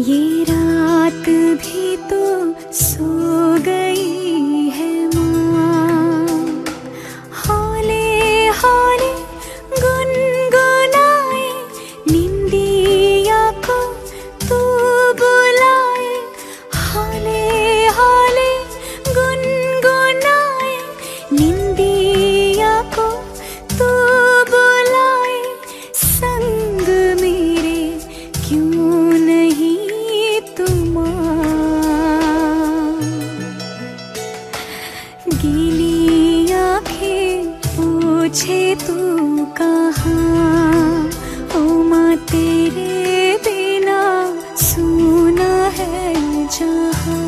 ये रात भी तो सो गई है माँ। हौले हौले गुनगुनाए निंदिया को तू बुलाए। हौले हौले गुनगुनाए निंदिया को तू बुलाए। संग मेरे क्यों नहीं तुम? गीली आँखें पूछे तू कहाँ? ओ माँ तेरे बिना सूना है जहाँ।